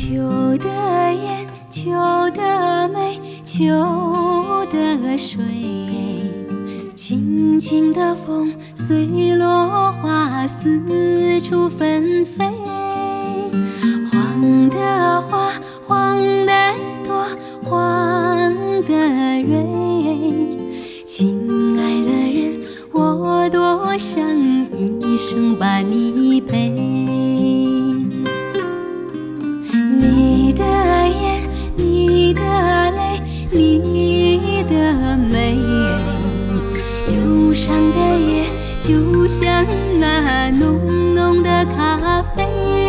秋的烟，秋的梅，秋的水，轻轻的风随落花四处纷飞。黄的花，黄的朵，黄的蕊，亲爱的人，我多想一生把你陪。你的眼，你的泪，你的美，忧伤的夜就像那浓浓的咖啡。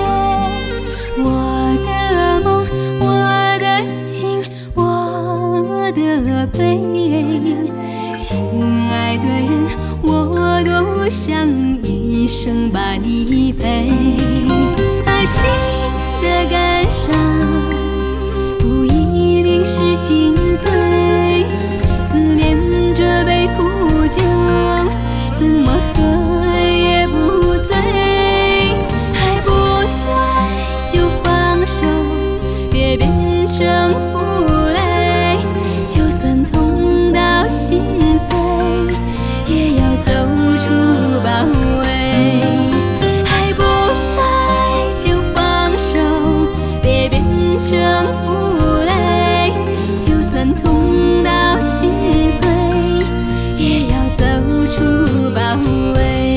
我的梦，我的情，我的悲，亲爱的人，我多想一生把你陪。爱情的感伤不一定是心碎，思念这杯苦酒，怎么喝也不醉。爱不在就放手，别变成负累，就算痛到心碎，也要走出包围。爱不在就放手，别变成负累，就算痛到心碎，也要走出包围。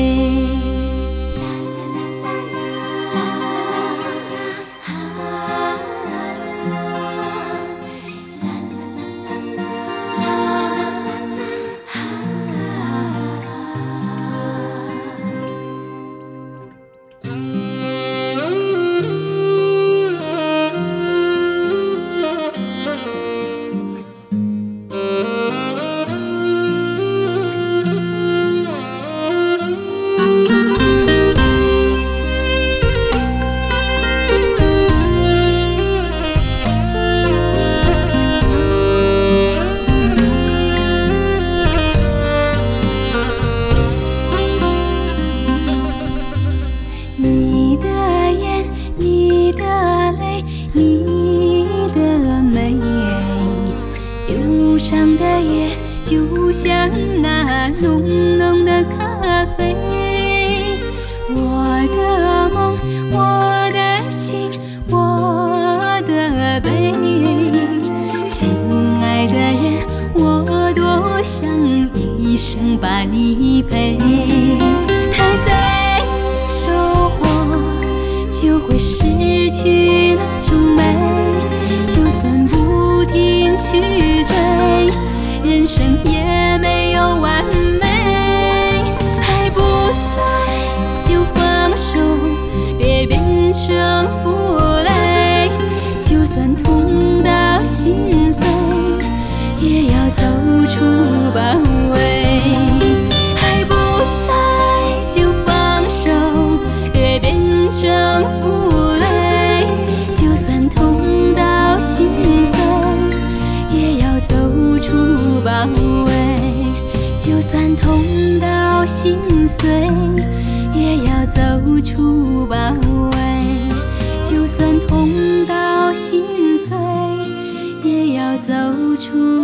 你的眼，你的泪，你的美，忧伤的夜就像那浓浓的咖啡。我的梦，我的情，我的悲，亲爱的人，我多想一生把你陪。太在意收获，就会失去那种美，就算不停去追，人生也没有完美。爱不在就放手，别变成负累，就算痛到心碎，也要走出包围。爱不在就放手，别变成负累，就算痛到心碎，也要走出包围。就算痛到心碎，也要走出包围。就算痛到心碎，也要走出